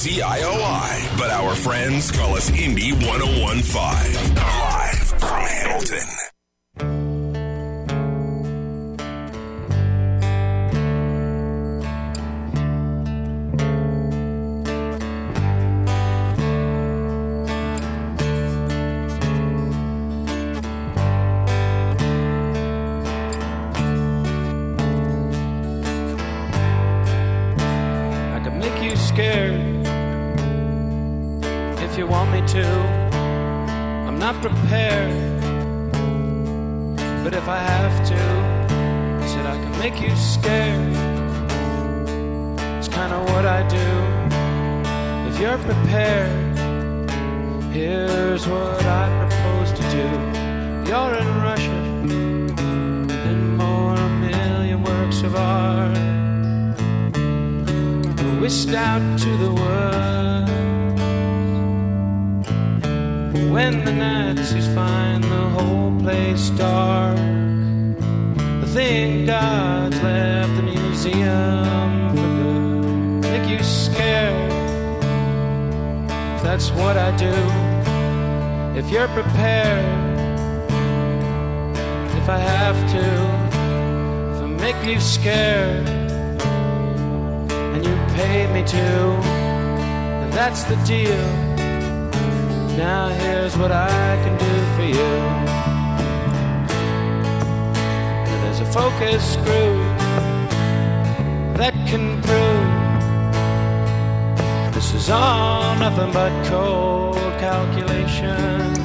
KCIOI, but our friends call us Indy 101.5. Live from Hamilton. Prepared, but if I have to, I said I can make you scared. It's kind of what I do. If you're prepared, here's what I propose to do. You're in Russia, and more a million works of art whisked out to the world. When the Nazis find the whole place dark, I think God's left the museum for good. Make you scared, that's what I do. If you're prepared, if I have to, if I make you scared, and you pay me to, that's the deal. Now here's what I can do for you. There's a focus group that can prove this is all nothing but cold calculation.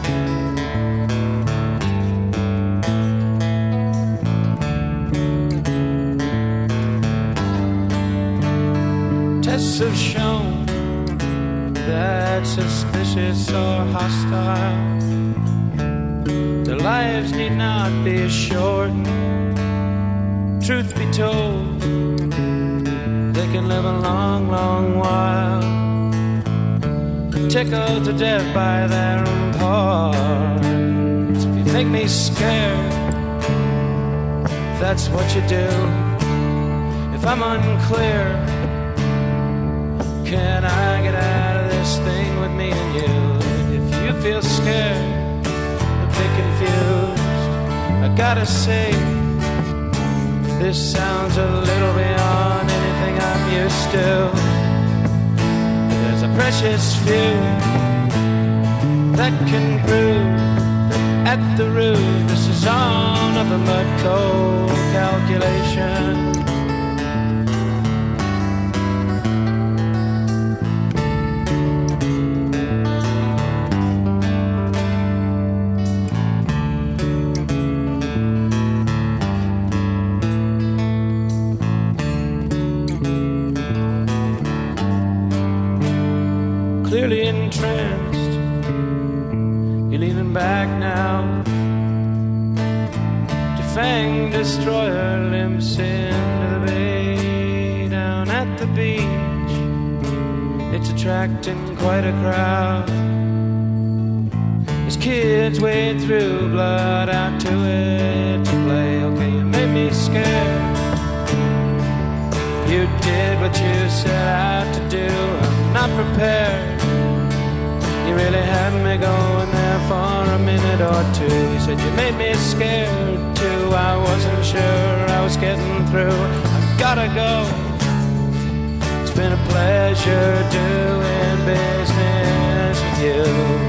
Tests have shown that suspicious or hostile, their lives need not be shortened. Truth be told, they can live a long, long while, tickled to death by their importance. If you think me scared, if that's what you do, if I'm unclear, can I get out of this thing with me and you? If you feel scared, a bit confused, I gotta say, this sounds a little beyond anything I'm used to. There's a precious few that can prove that at the root this is all nothing but cold calculation. Clearly entranced, you're leaning back now. Defanged destroyer limps into the bay. Down at the beach, it's attracting quite a crowd as kids wade through blood out to it to play. Okay, you made me scared, you did what you set out to do. I'm not prepared. You really had me going there for a minute or two. You said you made me scared too. I wasn't sure I was getting through. I gotta go. It's been a pleasure doing business with you.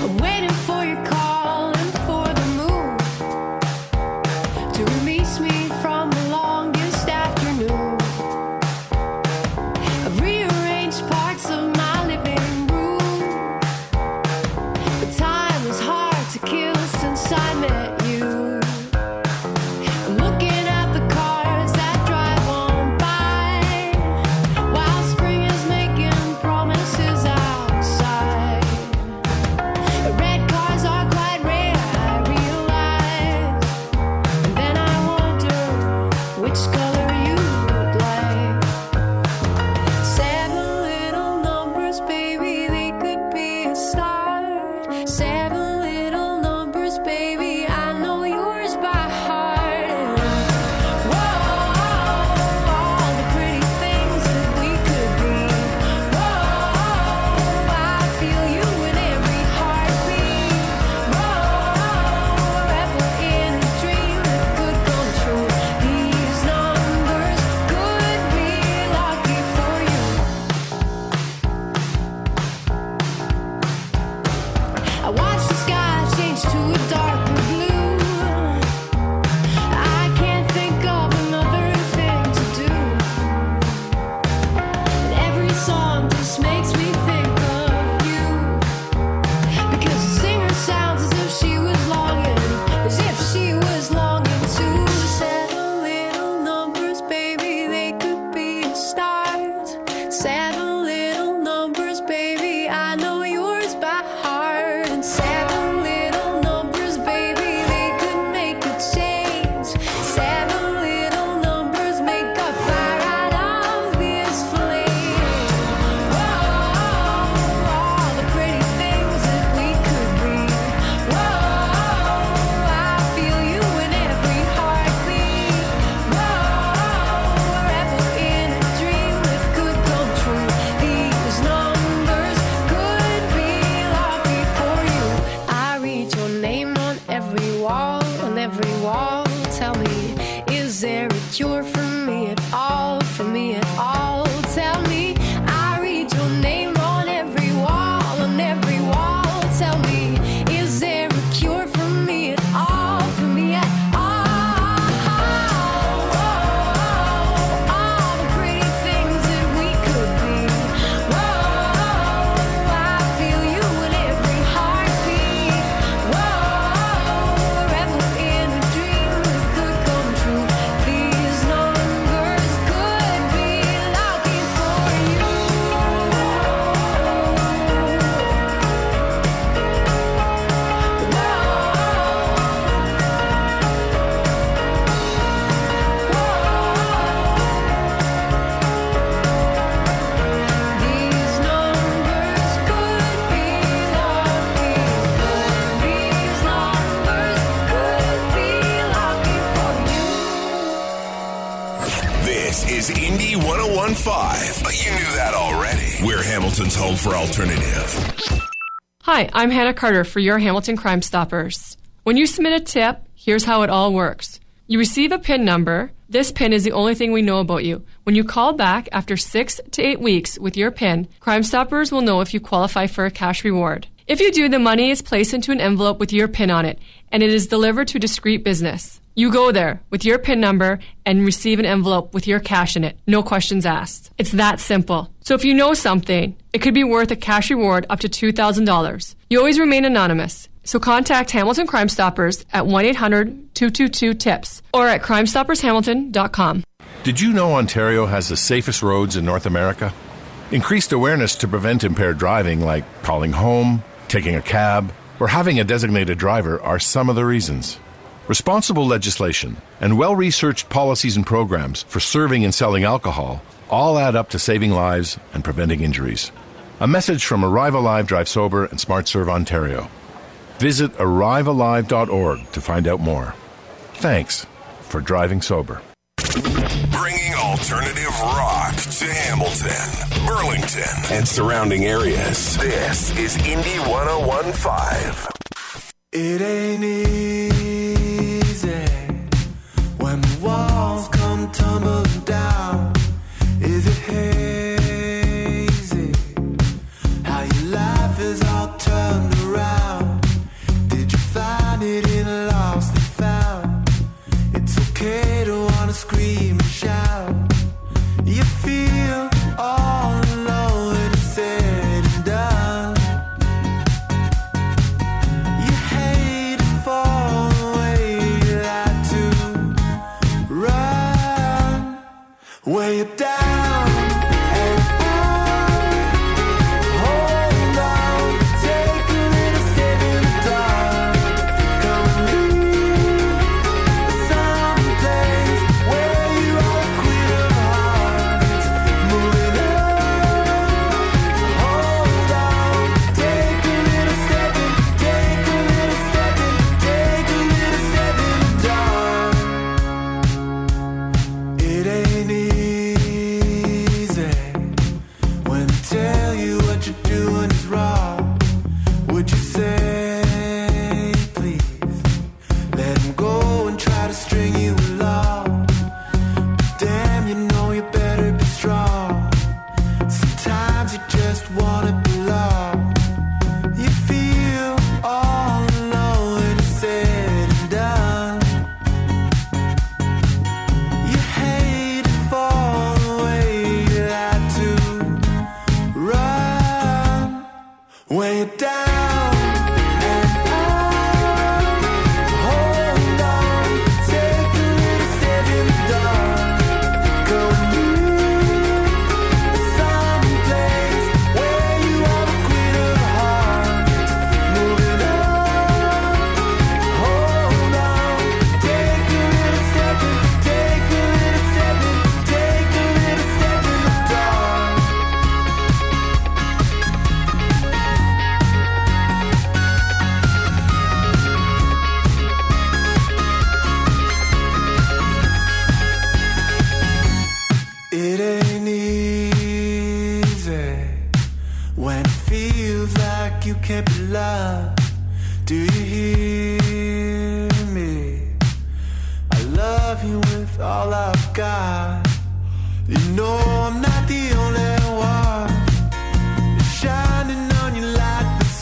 I'm waiting for your call and for the moon to release me from the longest afternoon. I've rearranged parts of my living room, but time is hard to kill since I met you. I'm looking at the cars that drive on by while spring is making promises outside. Red cars are quite rare, I realize, and then I wonder which color you would like. 7 little numbers, baby, they could be a start. 7 little numbers, baby, I know yours by heart. Whoa, all the pretty things that we could be. Whoa, I feel you in every heartbeat. Whoa, rebel in a dream that could come true. These numbers could be lucky for you. I watch the sky change to a darker blue. I can't think of another thing to do. And every song just makes me think of you. Because the singer sounds as if she was longing, as if she was longing to. 7 little numbers, baby, they could be a start. 7 little numbers, baby, I know yours by heart. And 7 little numbers, baby, they could make a change. 7 little numbers make a fire out of this flame. Whoa, all the pretty things that we could be. Whoa, I feel you in every heartbeat. Whoa, a rebel in a dream that could come true. These numbers could be lucky for you. I read your name on every wall, on every wall. Tell me, is there a cure for me at all, for me at all? Tell me, I read your name on every wall, on every wall. Tell me, is there a cure for me at all, for me at all? Whoa, all the pretty things that we could be. Whoa, I feel you in every heartbeat. Whoa, a rebel in a dream that could come true. These numbers could be lucky for you. These numbers could be lucky for these numbers could be lucky for you. This is Indie 101.5. But you knew that already. We're Hamilton's home for alternative. Hi, I'm Hannah Carter for your Hamilton Crime Stoppers. When you submit a tip, here's how it all works. You receive a PIN number. This PIN is the only thing we know about you. When you call back after 6 to 8 weeks with your PIN, Crime Stoppers will know if you qualify for a cash reward. If you do, the money is placed into an envelope with your PIN on it, and it is delivered to discreet business. You go there with your PIN number and receive an envelope with your cash in it. No questions asked. It's that simple. So if you know something, it could be worth a cash reward up to $2,000. You always remain anonymous. So contact Hamilton Crime Stoppers at 1-800-222-TIPS or at crimestoppershamilton.com. Did you know Ontario has the safest roads in North America? Increased awareness to prevent impaired driving, like calling home, taking a cab, or having a designated driver are some of the reasons. Responsible legislation and well-researched policies and programs for serving and selling alcohol all add up to saving lives and preventing injuries. A message from Arrive Alive, Drive Sober and SmartServe Ontario. Visit arrivealive.org to find out more. Thanks for driving sober. Bringing alternative rock to Hamilton, Burlington, and surrounding areas. This is Indie 101.5. It ain't easy when the walls come tumbling down. Is it hazy how your life is all turned around? can't be loved. Do you hear me? I love you with all I've got. You know I'm not the only one. It's shining on you like the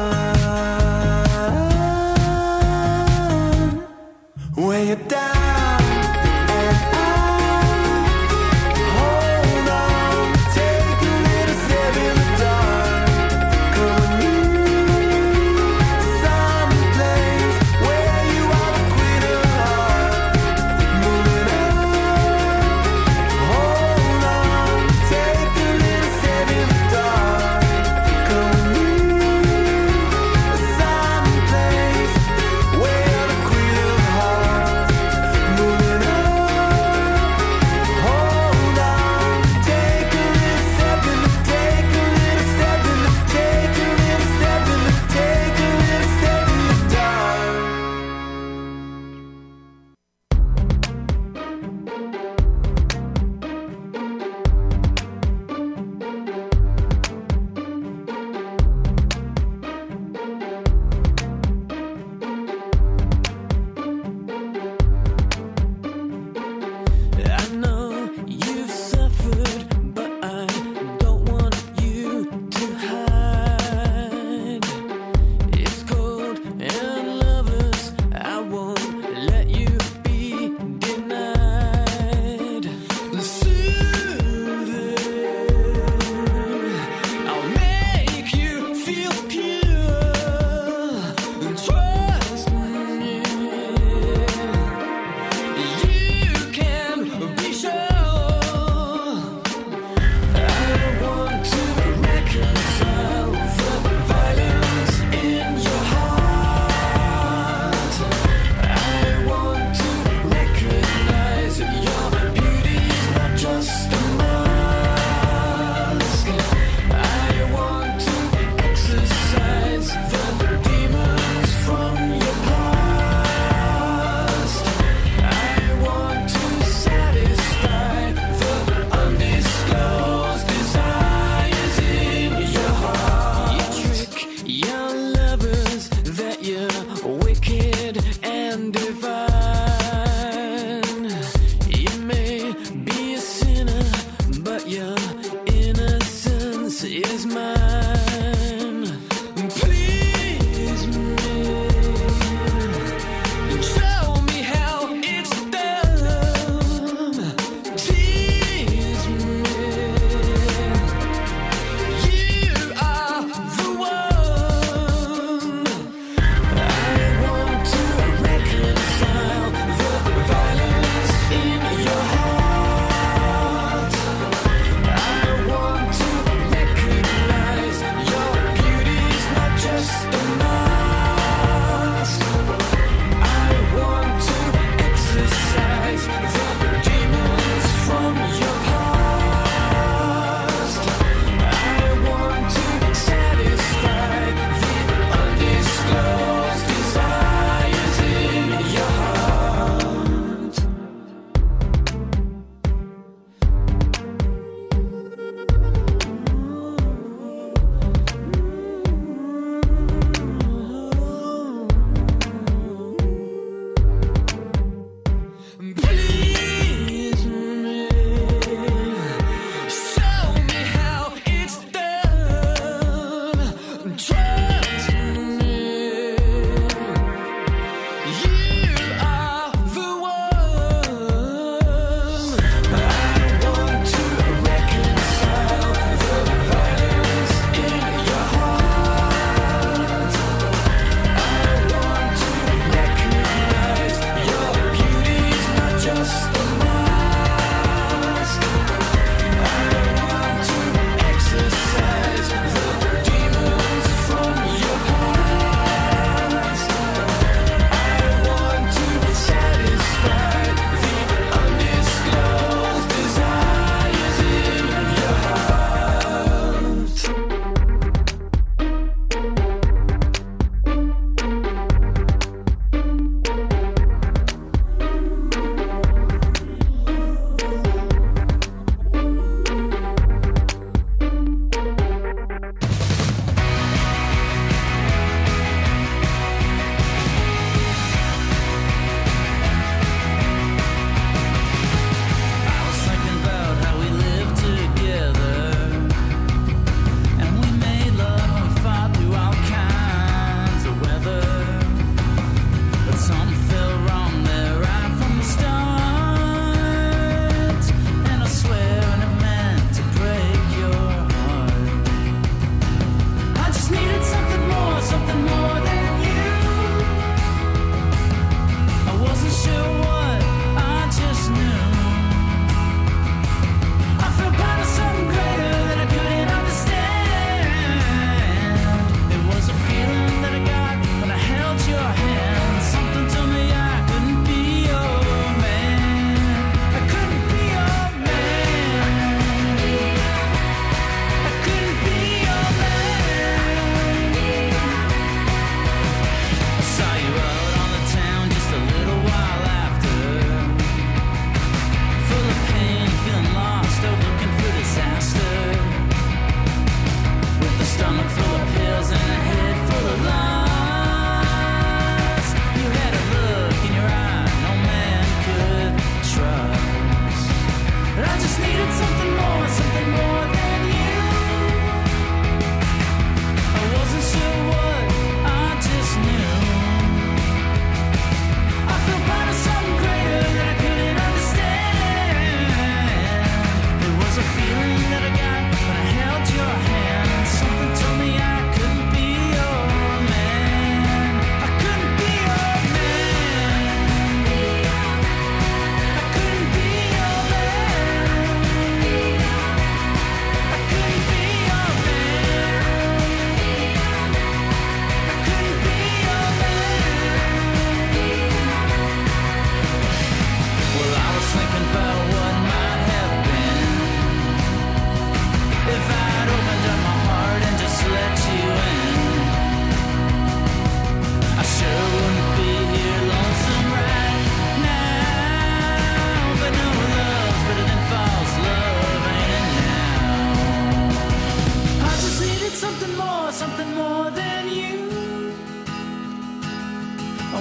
sun. When you're down and out, hold on, take a little step in the dark. Come with me, someplace where you are the queen of hearts. Moving on, hold on, take a little step in the dark. Come with me, someplace where you're the queen of hearts. Moving on, hold on, take a little step in the, take a little step in the, take a little step in the, take a little step in the dark. I know you've suffered, but I don't want you to hide. It's cold and lovers, I won't let you be denied. Soothing, I'll make you feel pure. Trust me. You can be sure. I want to reconcile the violence in your heart. I want to recognize your beauty's not just a mask. I want to exorcise the demons from your past. I want to satisfy the undisclosed desires in your heart. You trick your lovers that you're wicked and divine. You may be a sinner, but your innocence is mine. Please me. Show me how it's done. Tease me. You are the one. I want to reconcile the violence in your heart. I want to recognize your beauty's not just a mask. I want to exorcise the demons from your past. I want to satisfy the undisclosed desires in your heart.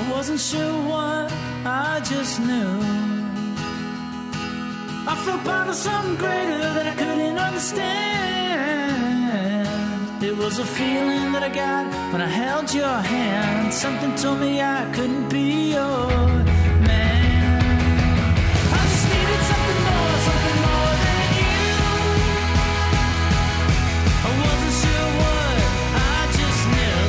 I wasn't sure what, I just knew I felt part of something greater that I couldn't understand. It was a feeling that I got when I held your hand. Something told me I couldn't be your man. I just needed something more than you. I wasn't sure what, I just knew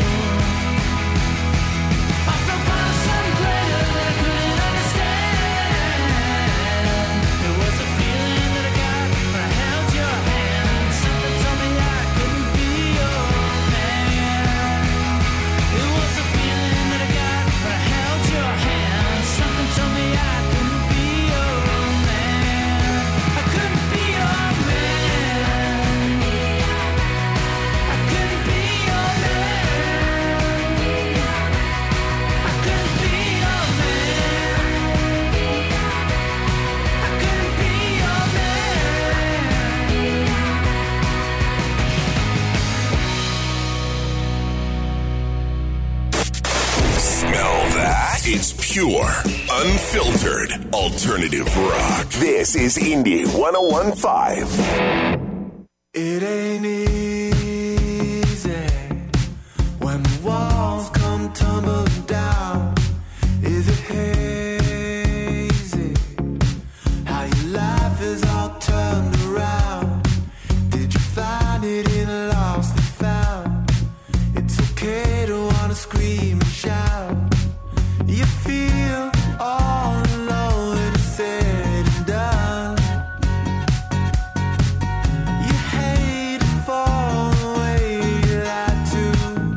I felt part of something greater that I couldn't understand. It was a feeling that I got when I held your hand. Something told me I couldn't be your man. It was a feeling that I got when I held your hand. Something told me I couldn't be your man. I couldn't be your man. I couldn't be your man. I couldn't be your man. I couldn't be your man. Smell that? It's pure, unfiltered, alternative rock. This is Indie 101.5. It ain't easy when the walls come tumbling down. Is it hazy how your life is all turned around? Did you find it in a lost and found? It's okay to wanna scream and shout. You feel all alone when it's said and done. You hate to fall away, you like to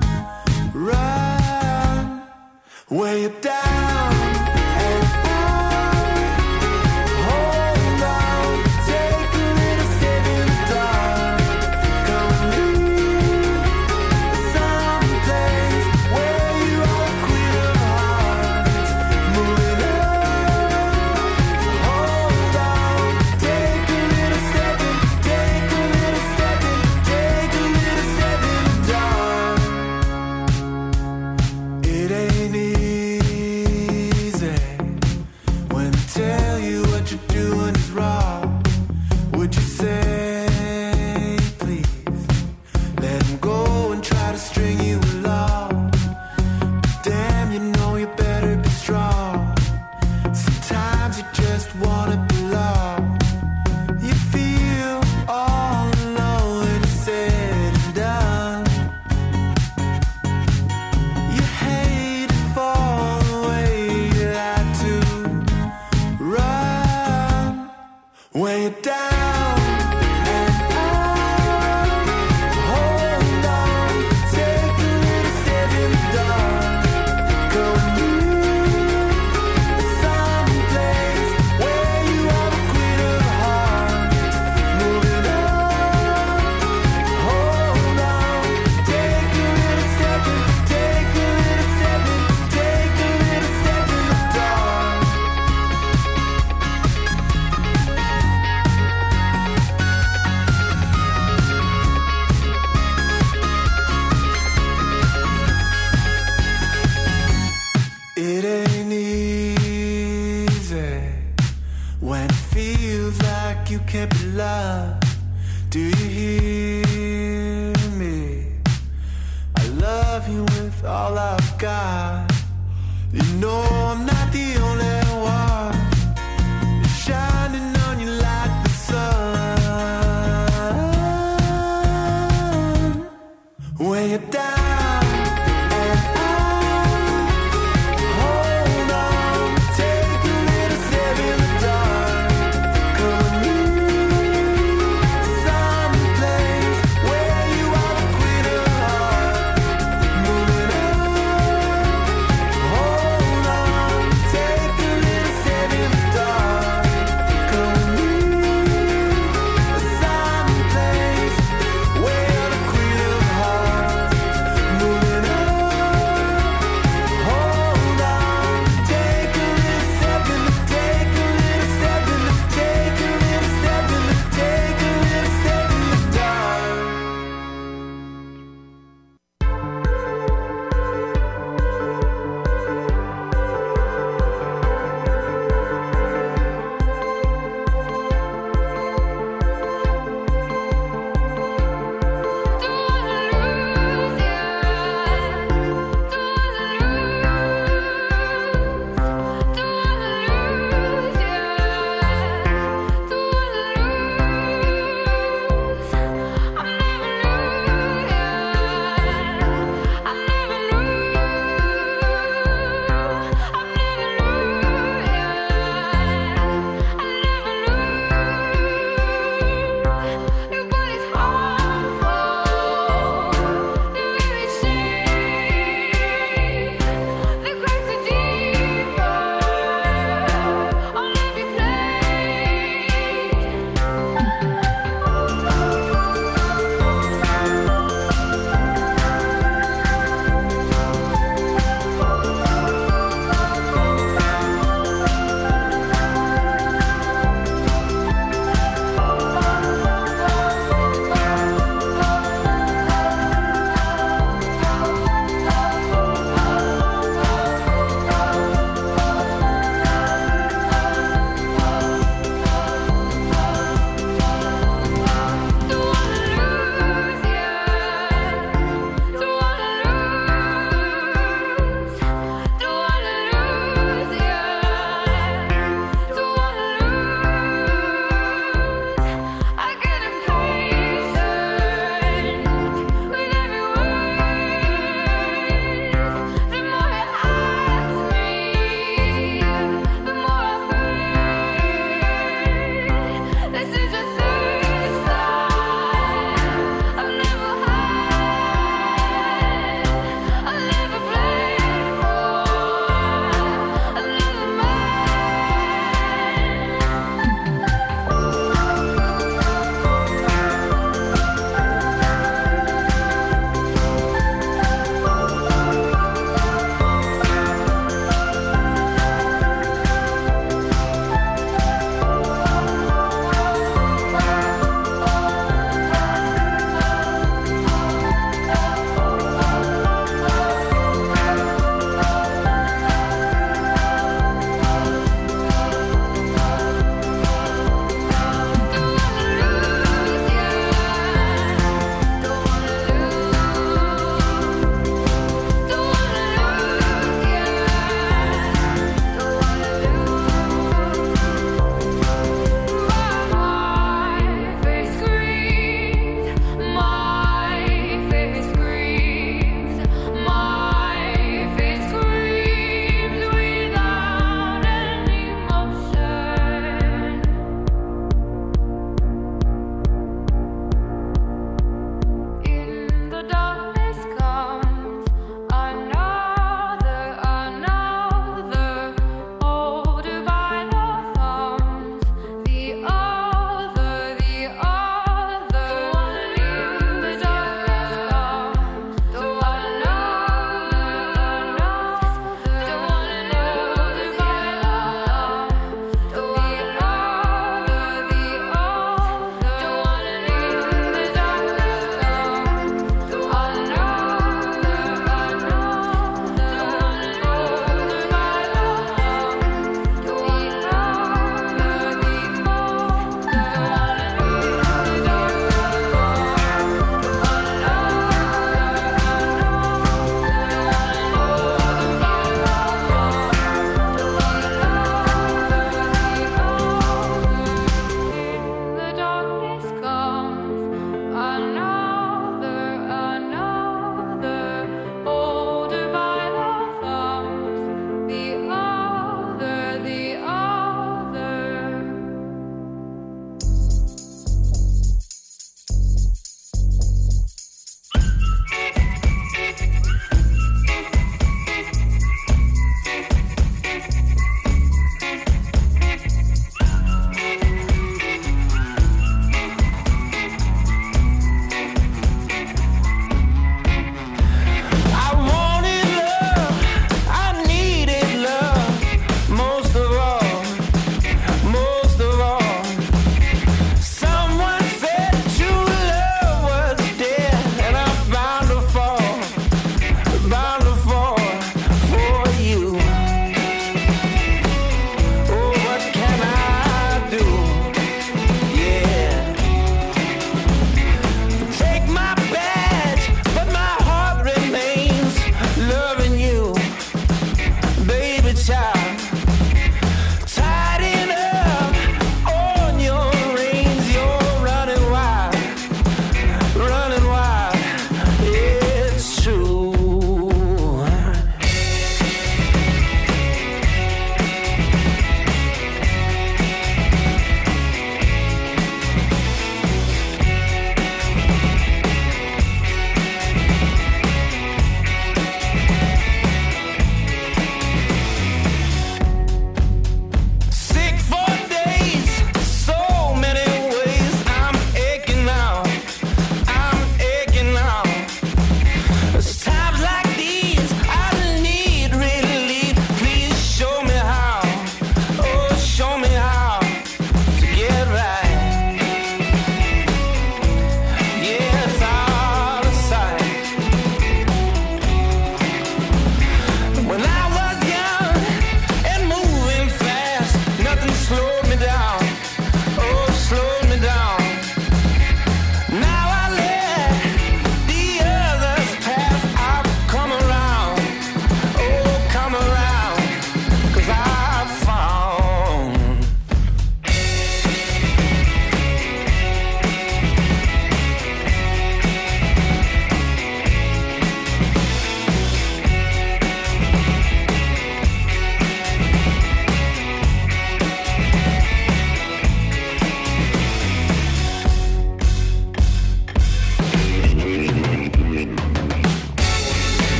run. Way you're down and out. Hold on, take a little step in the dark. Come with me, someplace where you are queen of hearts. Moving on, hold on, take a little step in, take a little step in, take a little step in the dark. It ain't easy when they tell you what you're doing is wrong. Would you say, please, let them go and try to string you along? But damn, you know you better be strong. Sometimes you just wanna belong. You feel all alone when it's said and done. You hate to fall away, you like to run. When you're down and out, hold on, take a little step in the dark. Go with me, someplace where you are the queen of hearts. Moving on, hold on, take a little step in, take a little step in, take a little step in the dark. It ain't easy when it feels like you can't be loved. Do you hear me? I love you with all I've got. You know I'm not the only one. You're shining on you like the sun. When you're down and out, hold on, take a little step in the dark. Come with me, someplace where you are the queen of hearts. Moving on, hold on, take a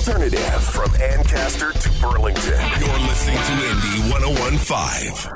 alternative from Ancaster to Burlington. You're listening to Indie 101.5.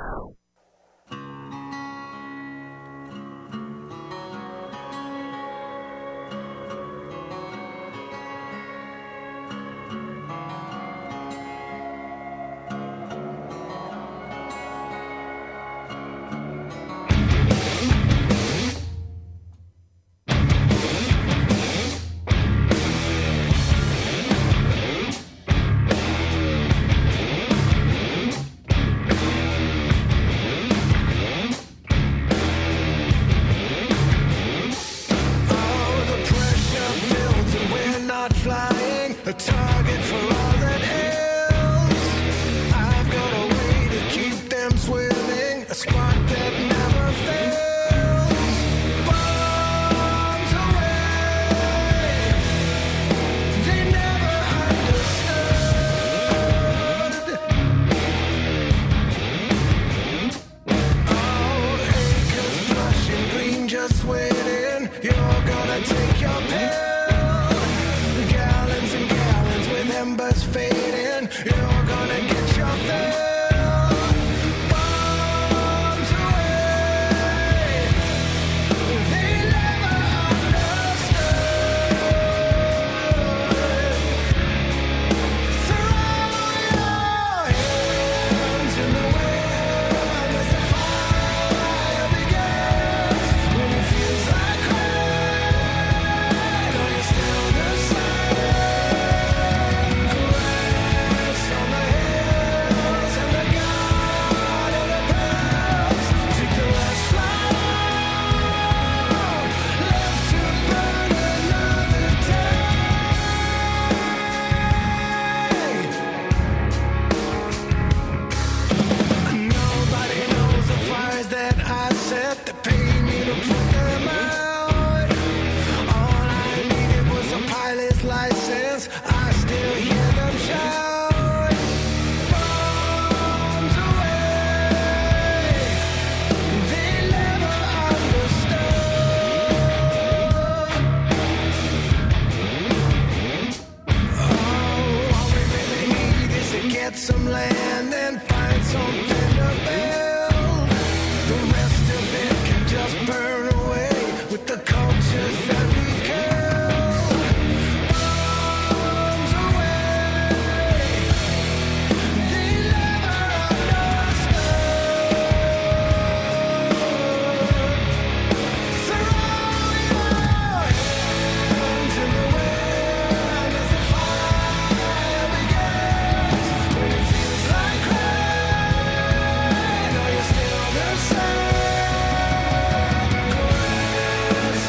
A target for all that else. I've got a way to keep them swimming, a spark that never fails. Bombs away, they never understood. Oh, acres blushing green, just waiting. You're gonna take your pill. Embers fading, you're gonna get your fill. Bombs away, they never understood. Throw your hands in the wind as the fire begins. When it feels like crying, are you still the same? Some land and find something to build. The rest of it can just burn away with the cultures that we killed. Bombs away, they never understood. Throw your hands in the wind as the fire begins. When it feels like crying, are you still the same? Caress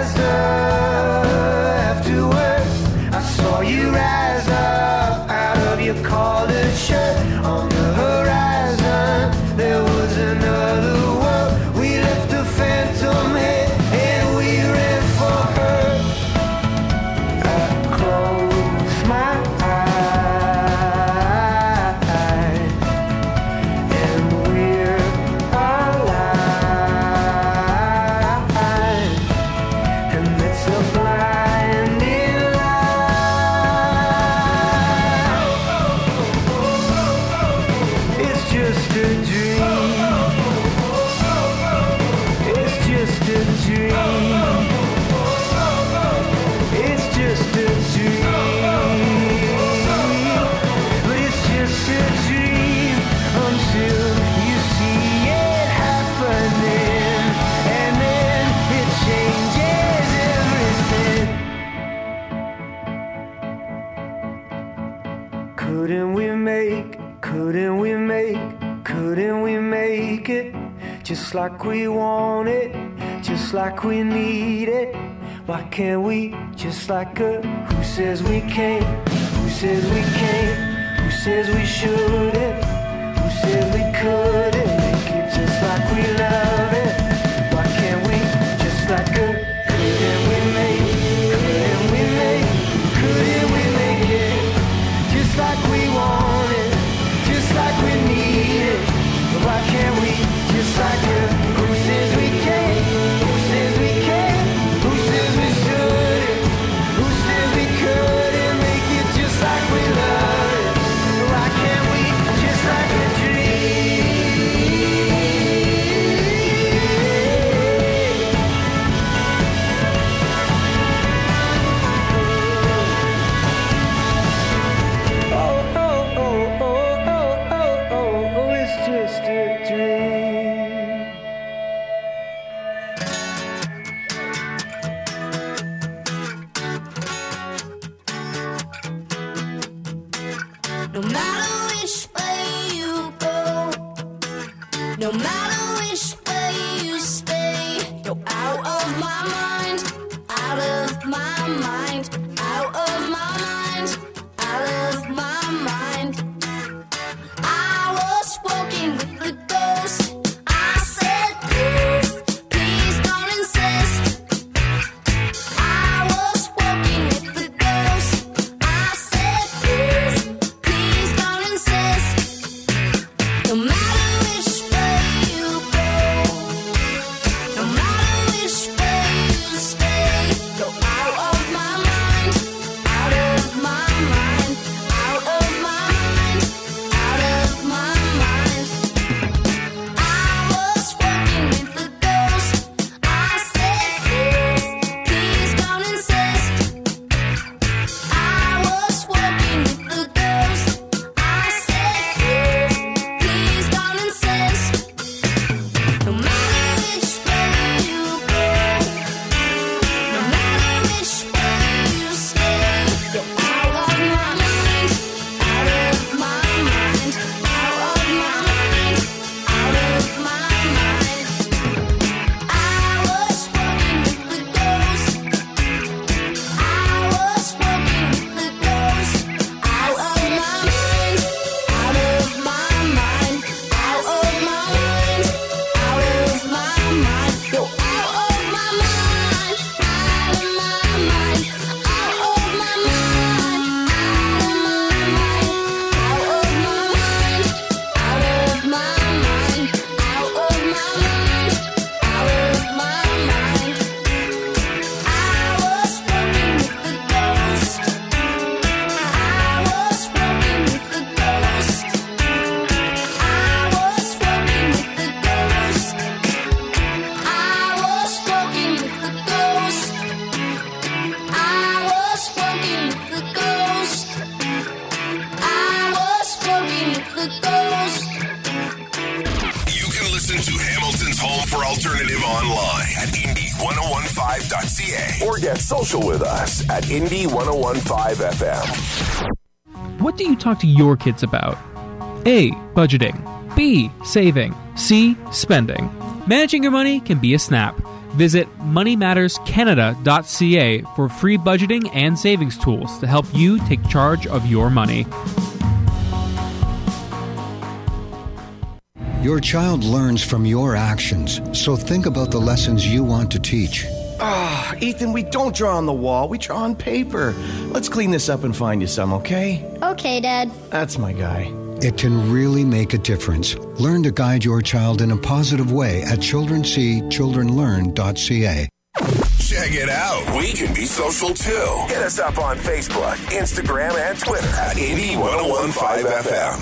rise up afterwards. I saw you rise up out of your collared shirt. On the horizon, there was another world. We left the phantom head and we ran for her. I close my eyes and we're alive, and it's a blinding light. It's just a dream. It's just a dream. It's just a dream. But it's just a dream until you see it happening, and then it changes everything. Couldn't we make it just like we want it, just like we need it? Why can't we just like a who says we can't? Who says we can't? Who says we shouldn't? Who says we couldn't make it just like we love it? Why can't we just like a couldn't we make it? Couldn't we make it just like we want it, just like we need it? Why can't we just like a who says we can't? Who says we can't? Who says we shouldn't? Who says we couldn't make it just like we love it? Why can't we just like a dream? Oh, it's just a dream. No matter which way you go, no matter which way you stay, you're out of my mind, out of my mind, out of my mind, out of my mind. I was walking with the ghost. I said, please, please don't insist. I was walking with the ghost. I said, please, please don't insist. No matter which way you go, no matter which way you stay, you're out of my mind, out of my mind, out of my mind, out of my mind. I was walking with the ghost. I said, please, please don't insist. I was walking with the ghost. I said, please, please don't insist. No matter which way you go, no matter which way you stay, you're out of my mind, out of my mind, out of my mind, out of my mind. I was walking with the ghost. I was walking with the ghost. Out of my mind, out of my mind, out of my mind, out of my mind. You're out of my mind, out of my mind, out of my mind, out of my mind, out of my mind, out of my mind, out of my mind, out of my mind. I was walking with the ghost. I was walking with the ghost. I was walking with the ghost. I was walking with the ghost. I was walking with the ghost. I was walking with the ghost. You can listen to Hamilton's Home for Alternative online at indie1015.ca or get social with us at Indie1015 FM. What do you talk to your kids about? A. Budgeting. B. Saving. C. Spending. Managing your money can be a snap. Visit moneymatterscanada.ca for free budgeting and savings tools to help you take charge of your money. Your child learns from your actions, so think about the lessons you want to teach. Ethan, we don't draw on the wall. We draw on paper. Let's clean this up and find you some, okay? Okay, Dad. That's my guy. It can really make a difference. Learn to guide your child in a positive way at childrenseechildrenlearn.ca. Check it out. We can be social too. Hit us up on Facebook, Instagram, and Twitter at Indie 1015 FM.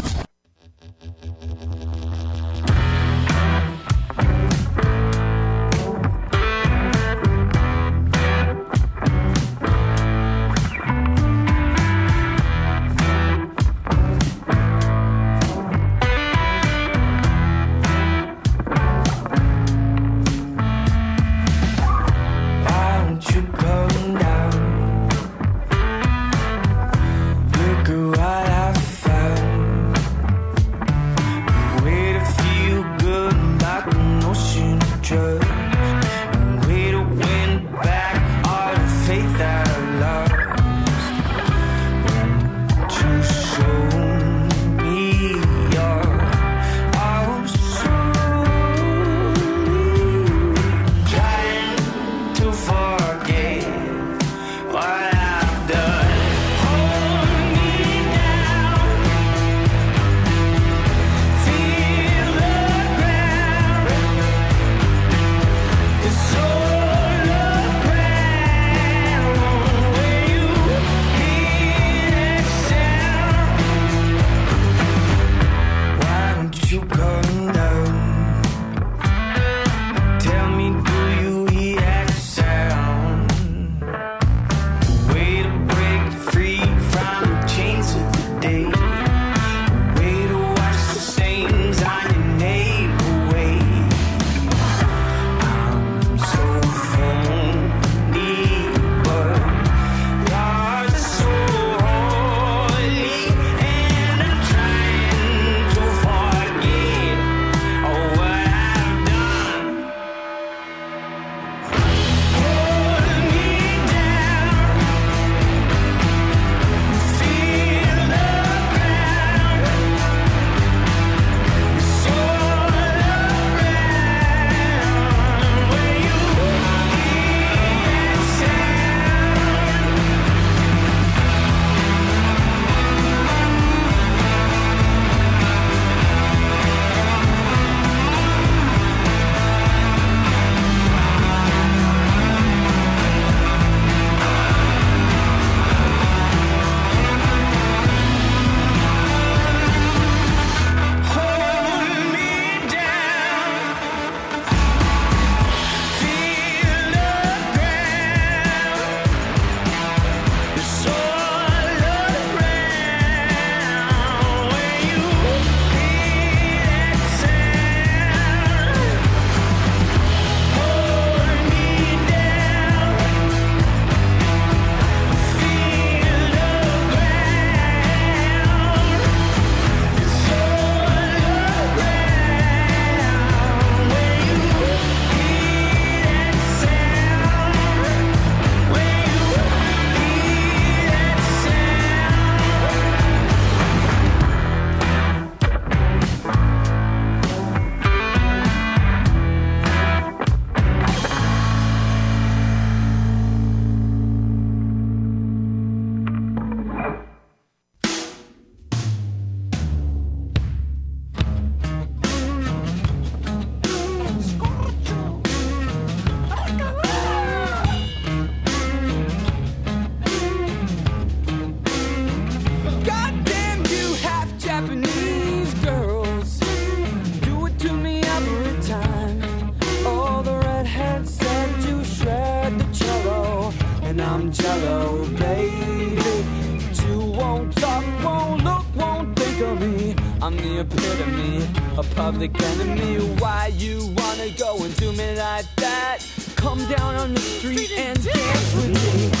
I'm jello, baby. But you won't talk, won't look, won't think of me. I'm the epitome, a public enemy. Why you wanna go and do me like that? Come down on the street and dance with me.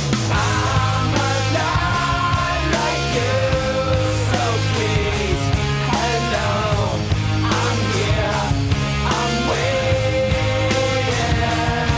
I'm alive like you, so please, hello. I'm here, I'm waiting.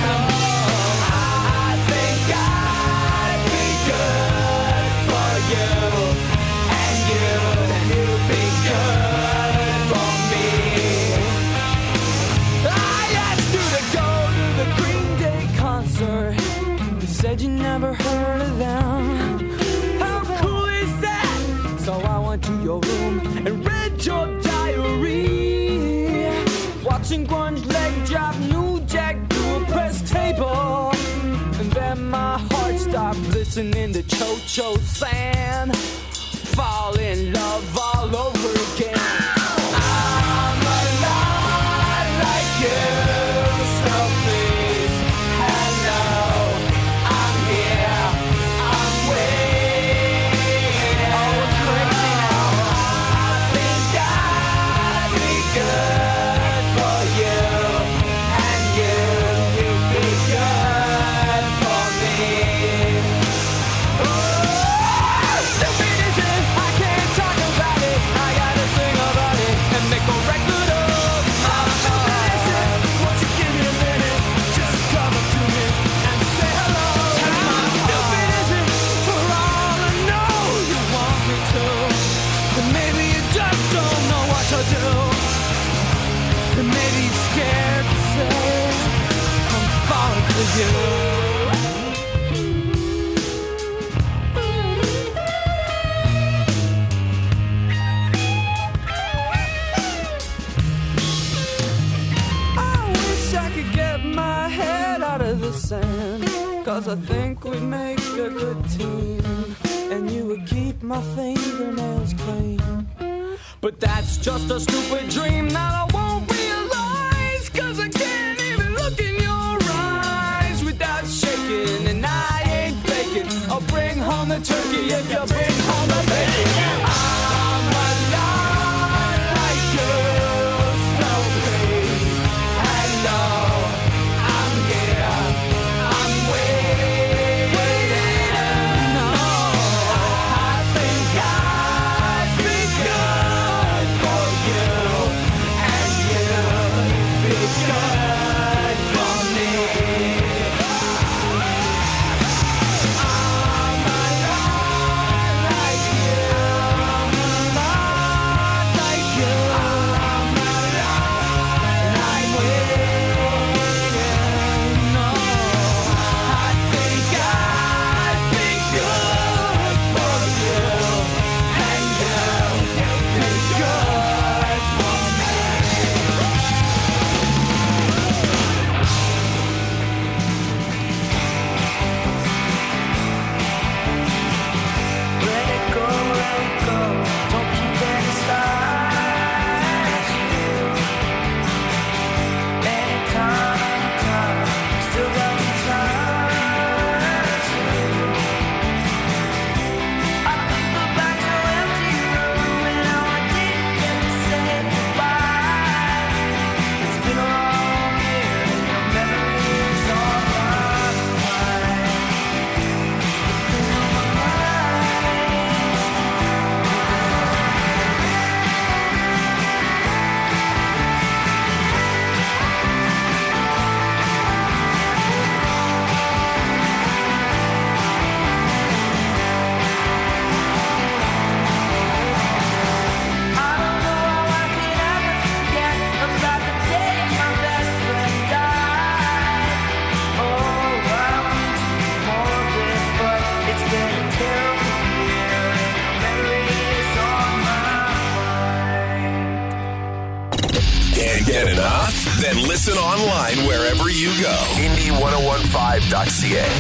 said you never heard of them. How cool is that? So I went to your room and read your diary, watching grunge leg drop New Jack through a press table. And then my heart stopped listening to Cho-Cho San, fall in love all over again. I'm alive like you, so please, hello, I'm here, I'm waiting. Oh, we're crazy now. I think I'd be good for you, and you'd be good for me. Oh, stupid is it? I can't talk about it. I gotta sing about it and make a record of. How stupid is it? Won't you give me a minute? Just come up to me and say hello. How stupid is it? For all I know, you want me to, and maybe you just don't know what to do, and maybe you're scared to say I'm falling for you. I wish I could get my head out of the sand, 'cause I think we'd make a good team, and you would keep my fingernails clean. But that's just a stupid dream that I won't realize, 'cause I can't even look in your eyes without shaking, and I ain't faking. I'll bring home the turkey if you bring home the bacon. I'm alive like you, so please, hello, I'm here, I'm waiting. No, I think I'd be good for you, and you'd be good for me. I'm alive like you, I'm alive like you, I'm alive and I'm waiting. No, I think I'd be good for you, and you'd be good for me. Let it go, don't keep it inside you. Anytime, still got some time to. I think about your empty room and how I didn't get to say goodbye. It's been a long year and your memories are on my mind. It's been on my mind. I don't know how I could ever forget about the day my best friend died. Oh, I want to be morbid, but it's been a terrible year and your memory is on my mind. Can't get enough? Then listen online wherever you go. Indie1015.ca.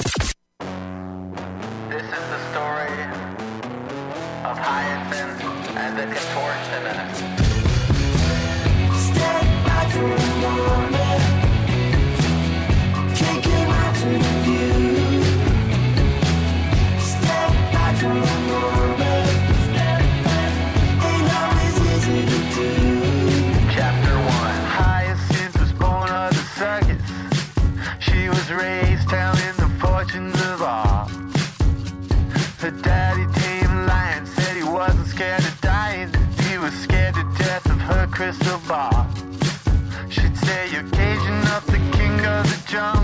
This is the story of Hyacinth and the Contortionist. Step back to the moment, can't get out to the view. Step back to the moment, ain't always easy to do. Chapter 1. Hyacinth was born of the circus. She was raised telling the fortunes of art. Her daddy, tame lion, said he wasn't scared of dying. He was scared to death of her crystal ball. She'd say, you're gauging up the king of the jungle.